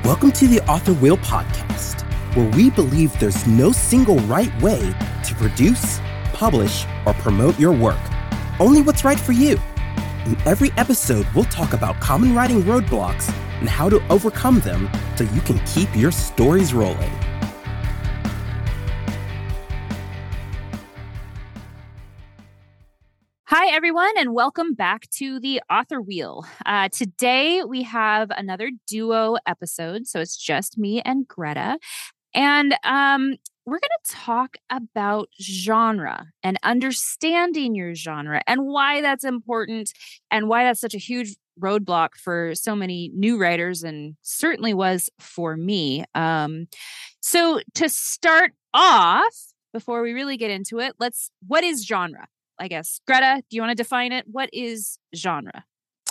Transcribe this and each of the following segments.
Welcome to the Author Wheel Podcast, where we believe there's no single right way to produce, publish, or promote your work. Only what's right for you. In every episode, we'll talk about common writing roadblocks and how to overcome them so you can keep your stories rolling. Hi, everyone, and welcome back to the Author Wheel. Today, we have another duo episode, so it's just me and Greta. And we're going to talk about genre and understanding your genre and why that's important and why that's such a huge roadblock for so many new writers, and certainly was for me. So to start off, before we really get into it, what is genre? I guess. Greta, do you want to define it? What is genre?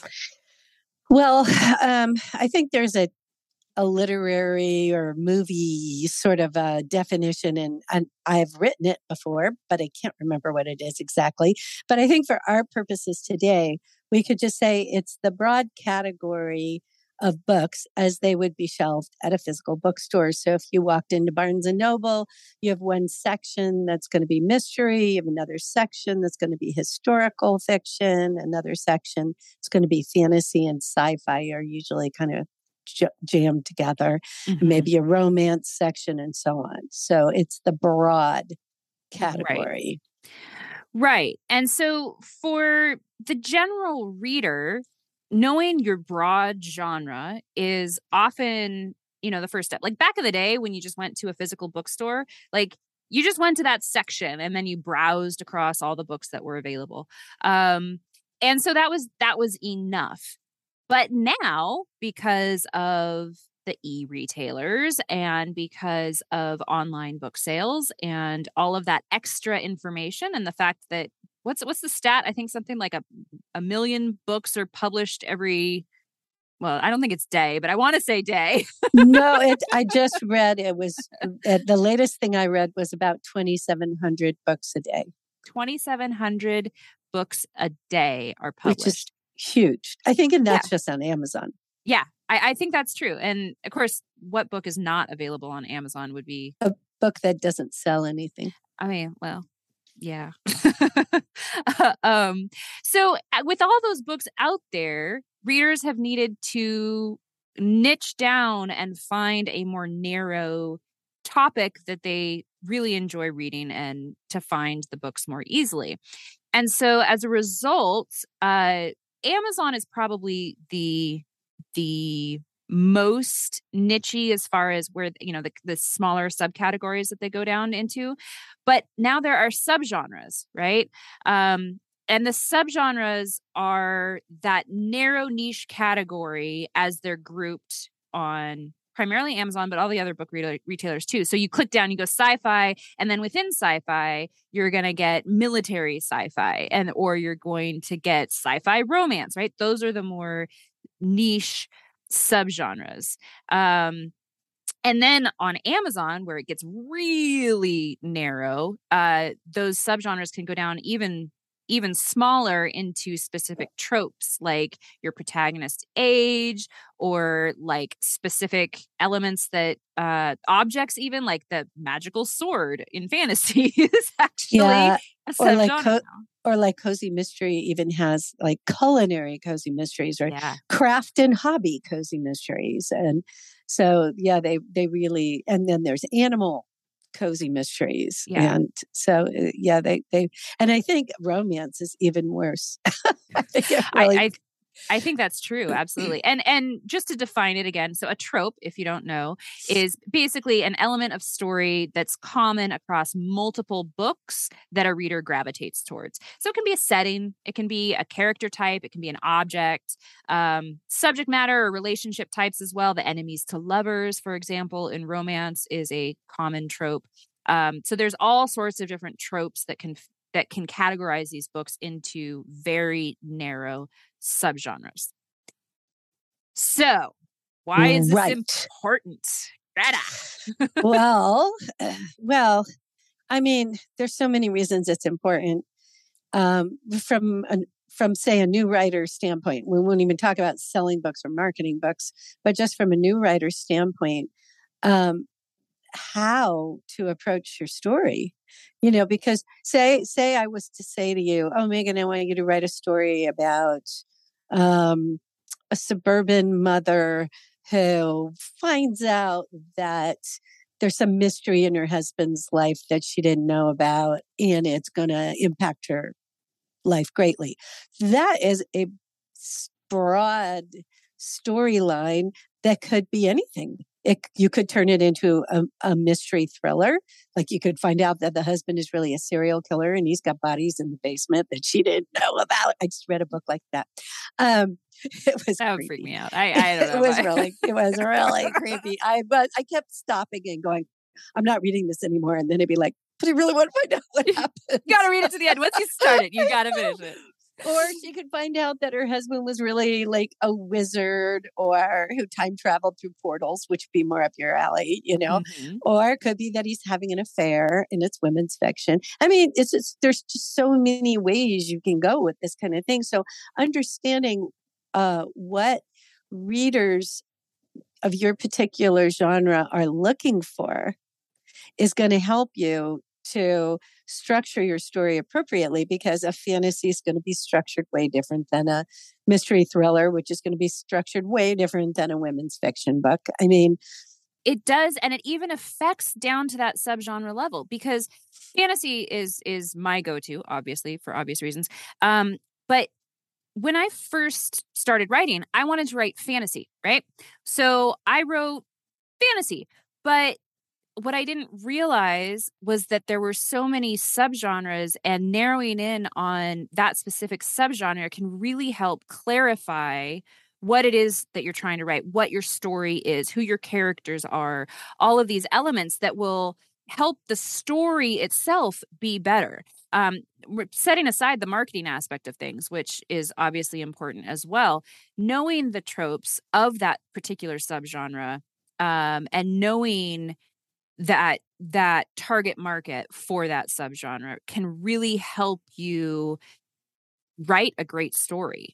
Well, I think there's a literary or movie sort of a definition, and I've written it before, but I can't remember what it is exactly. But I think for our purposes today, we could just say it's the broad category of books as they would be shelved at a physical bookstore. So if you walked into Barnes and Noble, you have one section that's going to be mystery, you have another section that's going to be historical fiction, another section it's going to be fantasy and sci-fi are usually kind of jammed together, maybe a romance section and so on. So it's the broad category. Right. And so for the general reader, knowing your broad genre is often, the first step. Like back in the day when you just went to a physical bookstore, like you just went to that section and then you browsed across all the books that were available. And so that was enough. But now, because of the e-retailers and because of online book sales and all of that extra information and the fact that what's the stat? I think something like a million books are published every, well, I don't think it's day, but I want to say day. No, I just read, it was, the latest thing I read was about 2,700 books a day. 2,700 books a day are published. Which is huge. I think, and that's just on Amazon. Yeah, I think that's true. And of course, what book is not available on Amazon would be? A book that doesn't sell anything. I mean, well, yeah. So with all those books out there, readers have needed to niche down and find a more narrow topic that they really enjoy reading and to find the books more easily. And so as a result, Amazon is probably the most niche-y as far as where, the smaller subcategories that they go down into. But now there are subgenres, right? And the subgenres are that narrow niche category as they're grouped on primarily Amazon, but all the other book retailers too. So you click down, you go sci-fi, and then within sci-fi, you're going to get military sci-fi, or you're going to get sci-fi romance, right? Those are the more niche subgenres. And then on Amazon, where it gets really narrow, those subgenres can go down even smaller into specific tropes, like your protagonist's age, or like specific elements that objects, even like the magical sword in fantasy is actually a subgenre. Or like cozy mystery even has like culinary cozy mysteries, or craft and hobby cozy mysteries. And so, they really, and then there's animal cozy mysteries. Yeah. And so, they, and I think romance is even worse. I think that's true. Absolutely. And just to define it again, so a trope, if you don't know, is basically an element of story that's common across multiple books that a reader gravitates towards. So it can be a setting, it can be a character type, it can be an object, subject matter or relationship types as well. The enemies to lovers, for example, in romance is a common trope. So there's all sorts of different tropes that can categorize these books into very narrow subgenres. So, why is this important, Greta? Well, I mean, there's so many reasons it's important. From from, say, a new writer's standpoint, we won't even talk about selling books or marketing books, but just from a new writer's standpoint, how to approach your story, because say I was to say to you, oh, Megan, I want you to write a story about a suburban mother who finds out that there's some mystery in her husband's life that she didn't know about, and it's going to impact her life greatly. That is a broad storyline that could be anything. You could turn it into a mystery thriller. Like you could find out that the husband is really a serial killer and he's got bodies in the basement that she didn't know about. I just read a book like that. It was that would creepy. freak me out. I don't know. It was really creepy. I kept stopping and going, I'm not reading this anymore. And then it'd be like, but I really want to find out what happened. You got to read it to the end. Once you start it, you got to finish it. Or she could find out that her husband was really like a wizard or who time traveled through portals, which would be more up your alley, Mm-hmm. Or it could be that he's having an affair and it's women's fiction. I mean, there's just so many ways you can go with this kind of thing. So understanding what readers of your particular genre are looking for is going to help you to structure your story appropriately, because a fantasy is going to be structured way different than a mystery thriller, which is going to be structured way different than a women's fiction book. I mean, it does, and it even affects down to that subgenre level, because fantasy is my go-to, obviously, for obvious reasons. But when I first started writing, I wanted to write fantasy, right? So I wrote fantasy, but what I didn't realize was that there were so many subgenres, and narrowing in on that specific subgenre can really help clarify what it is that you're trying to write, what your story is, who your characters are, all of these elements that will help the story itself be better. Setting aside the marketing aspect of things, which is obviously important as well, knowing the tropes of that particular subgenre, and knowing that target market for that subgenre can really help you write a great story.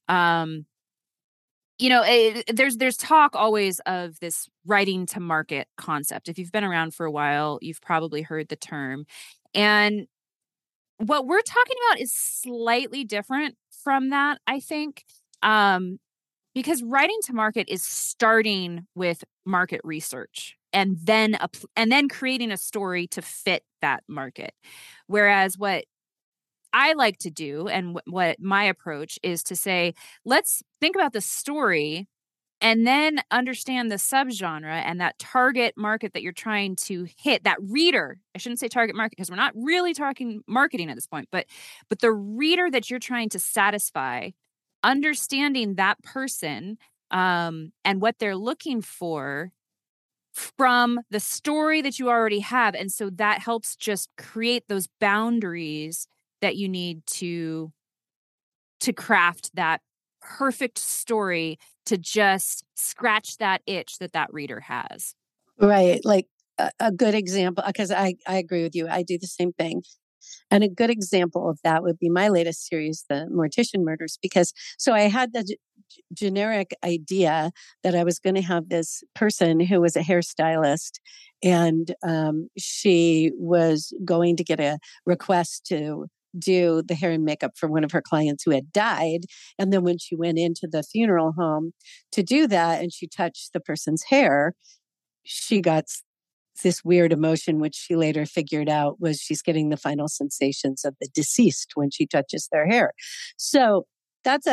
There's talk always of this writing to market concept. If you've been around for a while, you've probably heard the term. And what we're talking about is slightly different from that, I think. Because writing to market is starting with market research and then creating a story to fit that market. Whereas what I like to do, and what my approach is, to say, let's think about the story and then understand the subgenre and that target market that you're trying to hit, that reader. I shouldn't say target market, because we're not really talking marketing at this point, but the reader that you're trying to satisfy, understanding that person and what they're looking for from the story that you already have. And so that helps just create those boundaries that you need to craft that perfect story to just scratch that itch that reader has. Right. Like a good example, because I agree with you. I do the same thing. And a good example of that would be my latest series, The Mortician Murders, because so I had the generic idea that I was going to have this person who was a hairstylist, and she was going to get a request to do the hair and makeup for one of her clients who had died. And then when she went into the funeral home to do that and she touched the person's hair, she got this weird emotion, which she later figured out was she's getting the final sensations of the deceased when she touches their hair. So that's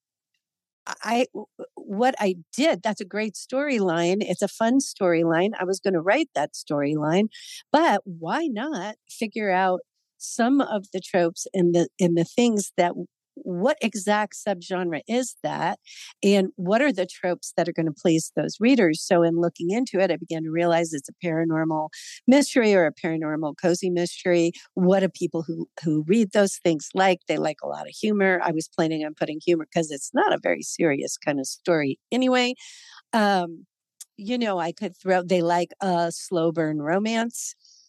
what I did. That's a great storyline. It's a fun storyline. I was going to write that storyline, but why not figure out some of the tropes in the things that, what exact subgenre is that? And what are the tropes that are going to please those readers? So in looking into it, I began to realize it's a paranormal mystery or a paranormal cozy mystery. What do people who read those things like? They like a lot of humor. I was planning on putting humor because it's not a very serious kind of story anyway. I could they like a slow burn romance.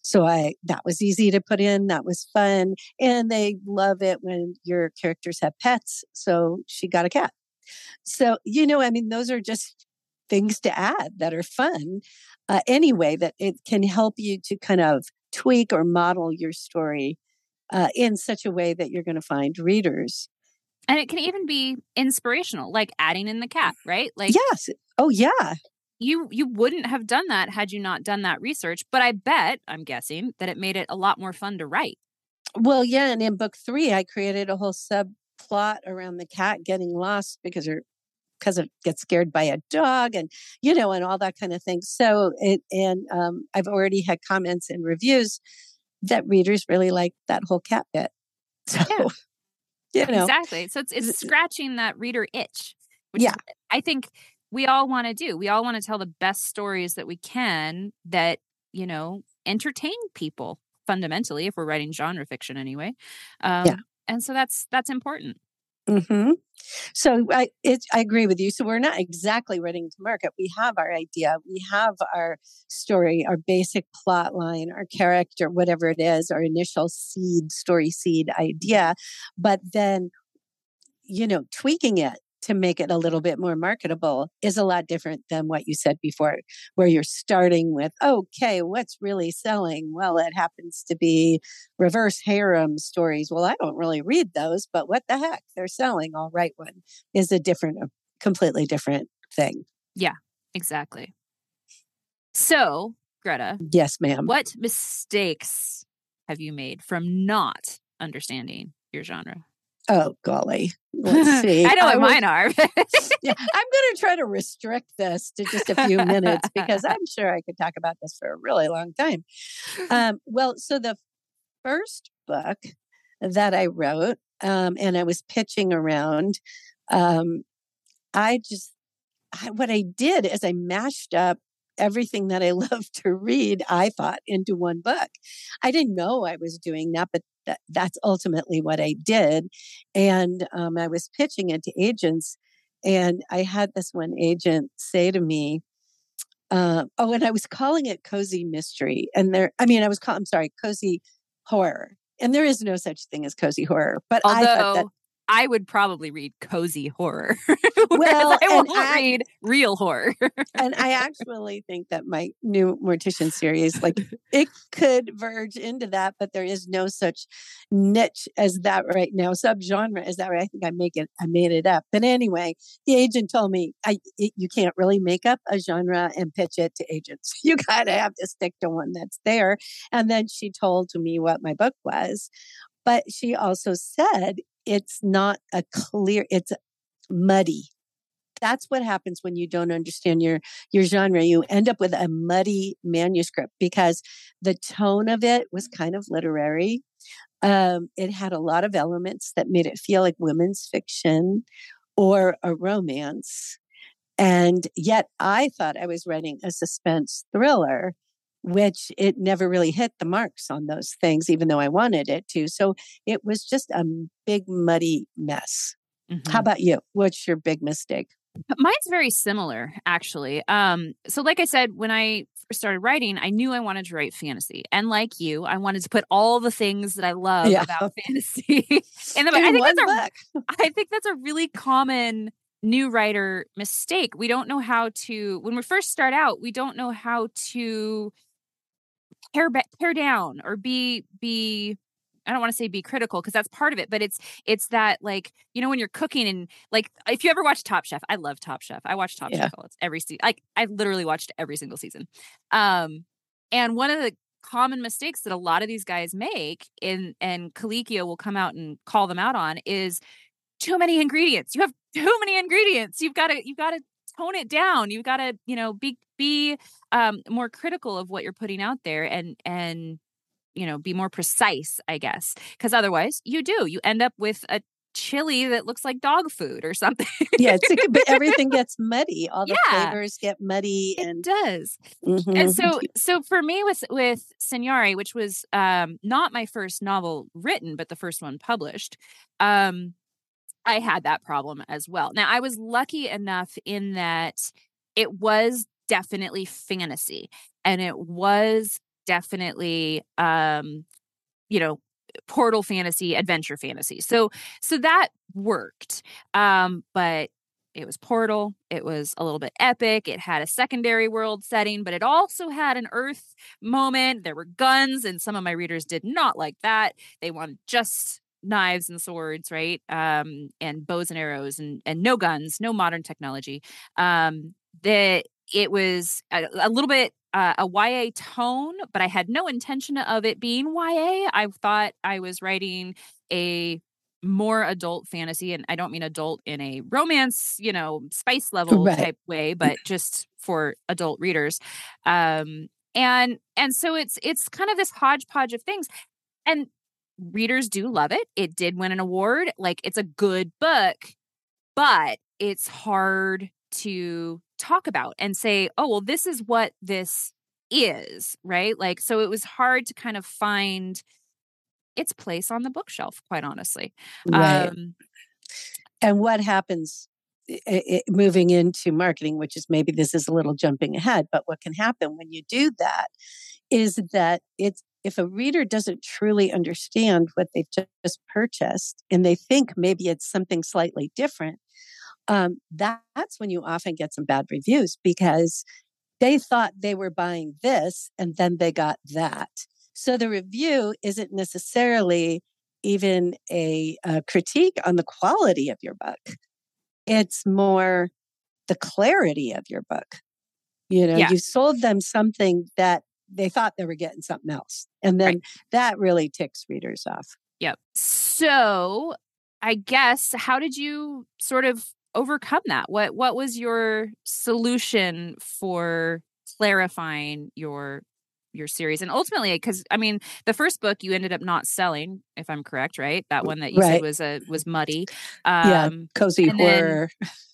So that was easy to put in. That was fun. And they love it when your characters have pets. So she got a cat. So, I mean, those are just things to add that are fun anyway, that it can help you to kind of tweak or model your story in such a way that you're going to find readers. And it can even be inspirational, like adding in the cat, right? Like, yes. Oh, yeah. You wouldn't have done that had you not done that research. But I'm guessing that it made it a lot more fun to write. Well, yeah. And in book 3, I created a whole subplot around the cat getting lost because it gets scared by a dog and, and all that kind of thing. So I've already had comments and reviews that readers really like that whole cat bit. So, Exactly. So it's scratching that reader itch, which I think we all want to do. We all want to tell the best stories that we can that, entertain people fundamentally, if we're writing genre fiction anyway. And so that's important. Mm-hmm. So I agree with you. So we're not exactly ready to market. We have our idea. We have our story, our basic plot line, our character, whatever it is, our initial story seed idea. But then, tweaking it to make it a little bit more marketable is a lot different than what you said before, where you're starting with, okay, what's really selling? Well, it happens to be reverse harem stories. Well, I don't really read those, but what the heck? They're selling. I'll write one is a completely different thing. Yeah, exactly. So, Greta. Yes, ma'am. What mistakes have you made from not understanding your genre? Oh, golly. Let's see. I know what mine are. Yeah, I'm going to try to restrict this to just a few minutes because I'm sure I could talk about this for a really long time. Well, so the first book that I wrote, and I was pitching around, what I did is I mashed up everything that I love to read, I thought, into one book. I didn't know I was doing that, but that's ultimately what I did. And I was pitching it to agents, and I had this one agent say to me, and I was calling it cozy mystery. And cozy horror. And there is no such thing as cozy horror. But although I thought that I would probably read cozy horror. Well, I won't read real horror. And I actually think that my new Mortician series, it could verge into that, but there is no such niche as that right now, subgenre as that. Right? I think I made it up. But anyway, the agent told me you can't really make up a genre and pitch it to agents. You gotta have to stick to one that's there. And then she told me what my book was, but she also said it's not it's muddy. That's what happens when you don't understand your genre. You end up with a muddy manuscript because the tone of it was kind of literary. It had a lot of elements that made it feel like women's fiction or a romance. And yet I thought I was writing a suspense thriller, which it never really hit the marks on those things, even though I wanted it to. So it was just a big, muddy mess. Mm-hmm. How about you? What's your big mistake? Mine's very similar, actually. So like I said, when I first started writing, I knew I wanted to write fantasy. And like you, I wanted to put all the things that I love about fantasy in the book. I think that's a really common new writer mistake. We don't know how to, when we first start out, we don't know how to tear down or be I don't want to say be critical because that's part of it, but it's that, like, when you're cooking and, like, if you ever watch Top Chef, I love Top Chef. I watch Top Chef every season. I literally watched every single season. And one of the common mistakes that a lot of these guys make, and Colicchio will come out and call them out on, is too many ingredients. You have too many ingredients. You've got to tone it down. You've got to, be more critical of what you're putting out there and be more precise, I guess, because otherwise you end up with a chili that looks like dog food or something. Yeah, everything gets muddy. All the flavors get muddy. It does. Mm-hmm. And so for me with Segnari, which was not my first novel written, but the first one published, I had that problem as well. Now, I was lucky enough in that it was definitely fantasy, and it was definitely, portal fantasy, adventure fantasy. So that worked. But it was Portal. It was a little bit epic. It had a secondary world setting, but it also had an Earth moment. There were guns, and some of my readers did not like that. They wanted just knives and swords, right? And bows and arrows, and no guns, no modern technology. It was a little bit a YA tone, but I had no intention of it being YA. I thought I was writing a more adult fantasy, and I don't mean adult in a romance, spice level type way, but just for adult readers. And so it's kind of this hodgepodge of things, and readers do love it. It did win an award. Like, it's a good book, but it's hard to talk about and say, oh, well, this is what this is, right? Like, so it was hard to kind of find its place on the bookshelf, quite honestly. Right. And what happens moving into marketing, which is, maybe this is a little jumping ahead, but what can happen when you do that is that if a reader doesn't truly understand what they've just purchased and they think maybe it's something slightly different, that's when you often get some bad reviews, because they thought they were buying this and then they got that. So the review isn't necessarily even a critique on the quality of your book. It's more the clarity of your book. You sold them something that they thought they were getting something else. And then that really ticks readers off. Yep. So I guess, how did you sort of overcome that? What was your solution for clarifying your series? And ultimately, because the first book you ended up not selling, if I'm correct, right? That one that you said was muddy. Cozy horror.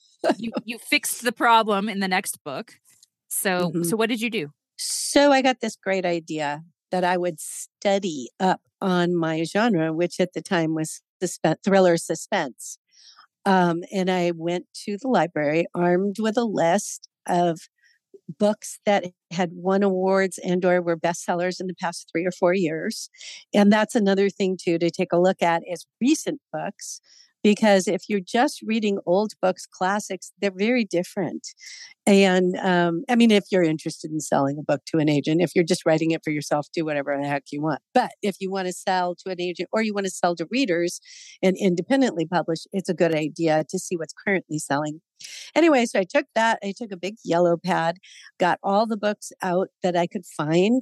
you fixed the problem in the next book. So what did you do? So I got this great idea that I would study up on my genre, which at the time was thriller suspense. And I went to the library armed with a list of books that had won awards and or were bestsellers in the past 3 or 4 years. And that's another thing too to take a look at, is recent books, because if you're just reading old books, classics, they're very different. And if you're interested in selling a book to an agent, if you're just writing it for yourself, do whatever the heck you want. But if you want to sell to an agent, or you want to sell to readers and independently publish, it's a good idea to see what's currently selling. Anyway, so I took that. I took a big yellow pad, got all the books out that I could find,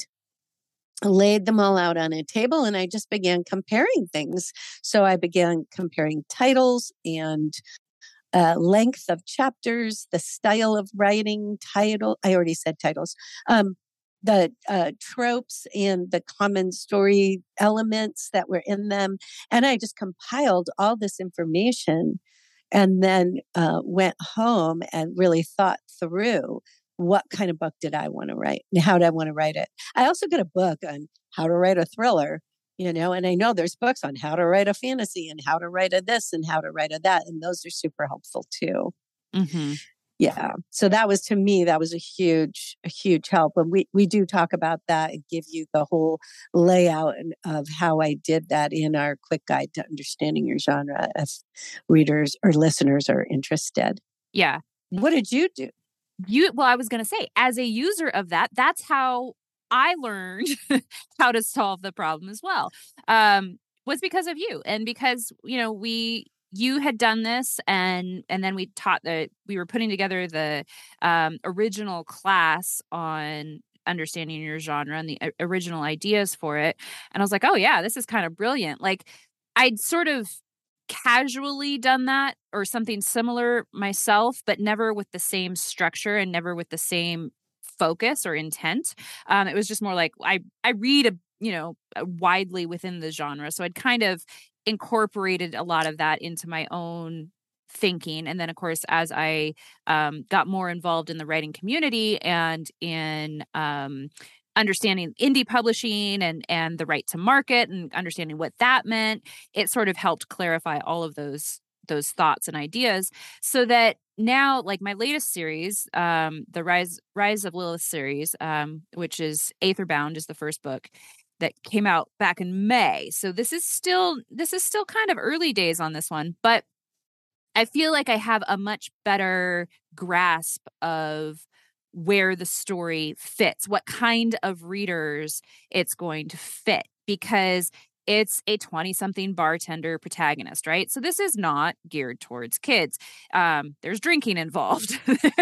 laid them all out on a table, and I just began comparing things. So I began comparing titles and length of chapters, the style of writing, title. I already said titles. The tropes and the common story elements that were in them. And I just compiled all this information, and then went home and really thought through, what kind of book did I want to write and how did I want to write it? I also got a book on how to write a thriller, and I know there's books on how to write a fantasy and how to write a this and how to write a that. And those are super helpful too. Mm-hmm. Yeah. So that was, to me, that was a huge help. And we do talk about that and give you the whole layout of how I did that in our quick guide to understanding your genre, if readers or listeners are interested. Yeah. What did you do? Well, I was going to say, as a user of that, that's how I learned how to solve the problem as well. Was because of you, and because, you had done this, and then we were putting together the original class on understanding your genre and the original ideas for it. And I was like, oh yeah, this is kind of brilliant. Like, I'd sort of casually done that or something similar myself, but never with the same structure and never with the same focus or intent. It was just more like, I read widely within the genre. So I'd kind of incorporated a lot of that into my own thinking. And then, of course, as I got more involved in the writing community and in understanding indie publishing and the right to market and understanding what that meant, it sort of helped clarify all of those those thoughts and ideas, so that now, like my latest series, the Rise of Lilith series, which is Aetherbound is the first book that came out back in May. So this is still kind of early days on this one, but I feel like I have a much better grasp of where the story fits, what kind of readers it's going to fit, because it's a 20-something bartender protagonist, right? So this is not geared towards kids. There's drinking involved.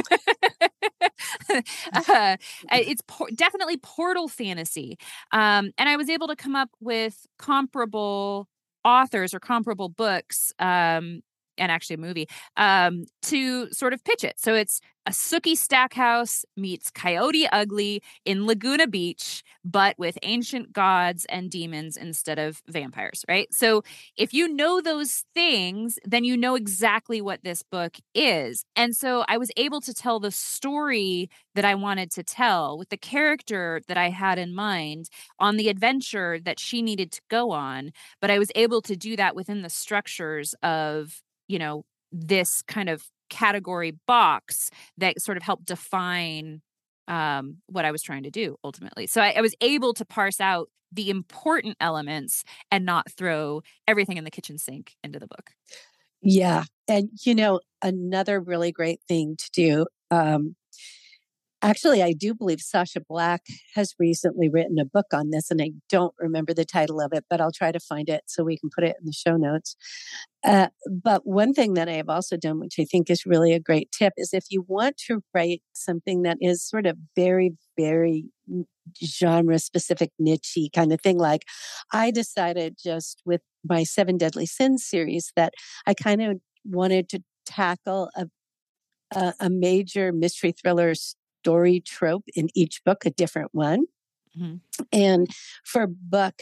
It's definitely portal fantasy. And I was able to come up with comparable authors or comparable books, and actually a movie, to sort of pitch it. So it's a Sookie Stackhouse meets Coyote Ugly in Laguna Beach, but with ancient gods and demons instead of vampires, right? So if you know those things, then you know exactly what this book is. And so I was able to tell the story that I wanted to tell with the character that I had in mind on the adventure that she needed to go on. But I was able to do that within the structures of, this kind of category box that sort of helped define what I was trying to do ultimately. So I was able to parse out the important elements and not throw everything in the kitchen sink into the book. Yeah. And, another really great thing to do, actually, I do believe Sacha Black has recently written a book on this, and I don't remember the title of it, but I'll try to find it so we can put it in the show notes. But one thing that I have also done, which I think is really a great tip, is if you want to write something that is sort of very, very genre specific, niche-y kind of thing, like I decided just with my 7 Deadly Sins series that I kind of wanted to tackle a major mystery thriller story trope in each book, a different one. Mm-hmm. And for book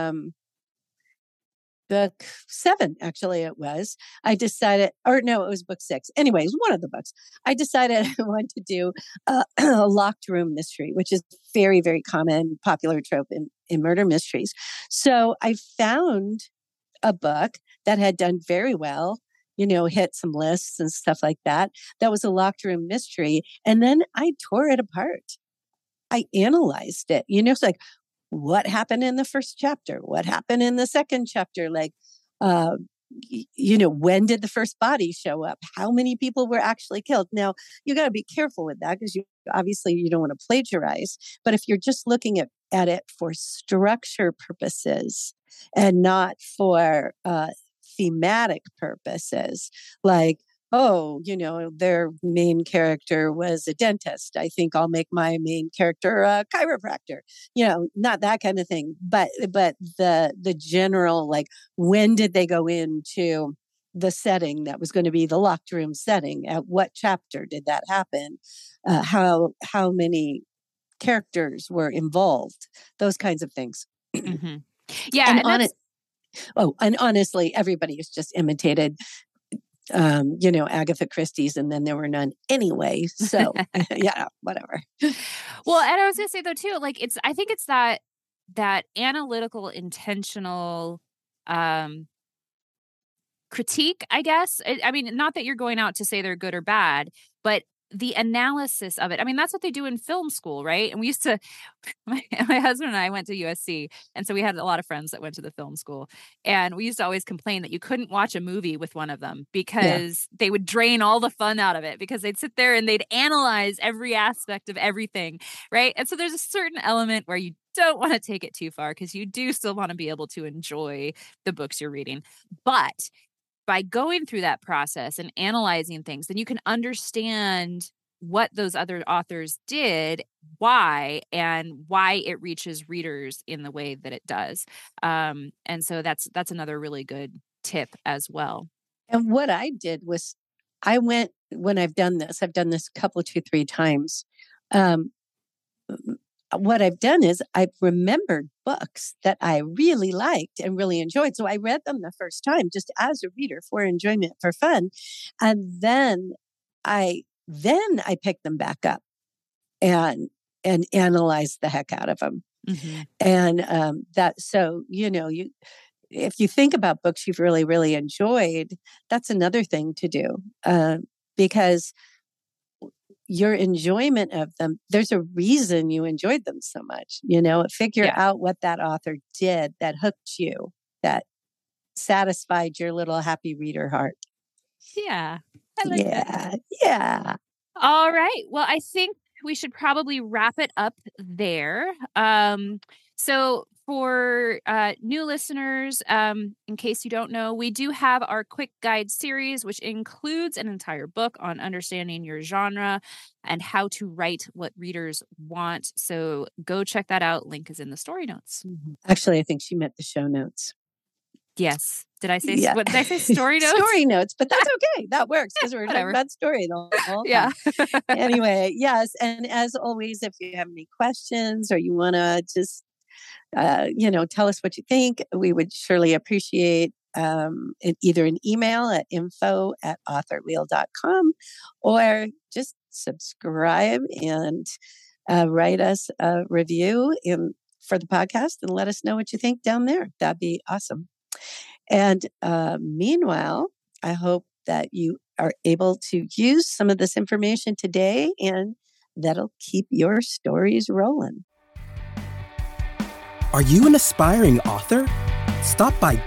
7, actually it was, I decided, or no, it was book 6. Anyways, one of the books, I decided I wanted to do a locked room mystery, which is very, very common, popular trope in murder mysteries. So I found a book that had done very well, hit some lists and stuff like that. That was a locked room mystery. And then I tore it apart. I analyzed it. It's like, what happened in the first chapter? What happened in the second chapter? Like, when did the first body show up? How many people were actually killed? Now, you got to be careful with that because obviously you don't want to plagiarize. But if you're just looking at it for structure purposes and not for thematic purposes, like, their main character was a dentist, I think I'll make my main character a chiropractor, not that kind of thing. But the general, like, when did they go into the setting that was going to be the locked room setting? At what chapter did that happen? How many characters were involved? Those kinds of things. Mm-hmm. Yeah. And honestly, everybody has just imitated Agatha Christie's, and then there were none anyway. So yeah, whatever. Well, and I was gonna say though too, like I think it's that analytical, intentional critique, I guess. I mean, not that you're going out to say they're good or bad, but the analysis of it. I mean, that's what they do in film school, right? And we used to, my husband and I went to USC. And so we had a lot of friends that went to the film school. And we used to always complain that you couldn't watch a movie with one of them because they would drain all the fun out of it, because they'd sit there and they'd analyze every aspect of everything, right? And so there's a certain element where you don't want to take it too far, because you do still want to be able to enjoy the books you're reading. But by going through that process and analyzing things, then you can understand what those other authors did, why it reaches readers in the way that it does. And so that's another really good tip as well. And what I did was when I've done this a couple, 2-3 times. What I've done is I've remembered books that I really liked and really enjoyed. So I read them the first time just as a reader for enjoyment, for fun. And then I picked them back up and analyzed the heck out of them. Mm-hmm. And if you think about books you've really, really enjoyed, that's another thing to do, because your enjoyment of them, there's a reason you enjoyed them so much. Figure out what that author did that hooked you, that satisfied your little happy reader heart. Yeah. I like that. Yeah. All right. Well, I think we should probably wrap it up there. So for new listeners, in case you don't know, we do have our quick guide series, which includes an entire book on understanding your genre and how to write what readers want. So go check that out. Link is in the story notes. Actually, I think she meant the show notes. Yes. Did I say what did I say? Story notes? Story notes, but that's okay. That works because we're talking about story the whole time. Yeah. Anyway, yes. And as always, if you have any questions or you want to just, tell us what you think, we would surely appreciate either an email at info@authorwheel.com or just subscribe and write us a review for the podcast and let us know what you think down there. That'd be awesome. And meanwhile, I hope that you are able to use some of this information today, and that'll keep your stories rolling. Are you an aspiring author? Stop by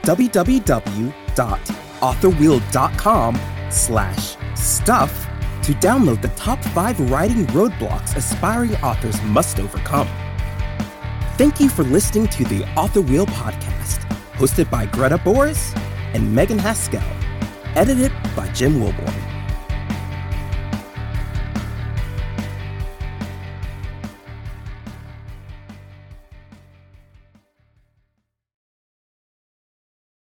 www.authorwheel.com/stuff to download the top 5 writing roadblocks aspiring authors must overcome. Thank you for listening to the Author Wheel podcast, hosted by Greta Boris and Megan Haskell, edited by Jim Wilborn.